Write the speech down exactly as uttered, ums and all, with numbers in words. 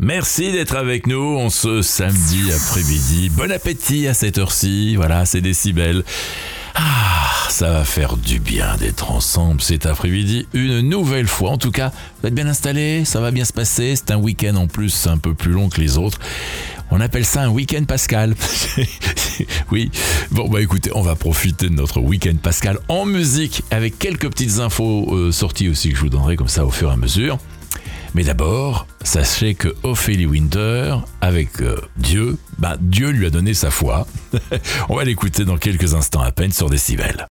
Merci d'être avec nous on ce samedi après-midi. Bon appétit à cette heure-ci, voilà, c'est Décibel. Ah, ça va faire du bien d'être ensemble cet après-midi une nouvelle fois. En tout cas, vous êtes bien installés, ça va bien se passer. C'est un week-end en plus un peu plus long que les autres. On appelle ça un week-end Pascal. Oui. Bon, bah écoutez, on va profiter de notre week-end Pascal en musique avec quelques petites infos euh, sorties aussi que je vous donnerai comme ça au fur et à mesure. Mais d'abord, sachez que Ophélie Winter, avec euh, Dieu, bah Dieu lui a donné sa foi. On va l'écouter dans quelques instants à peine sur Décibel.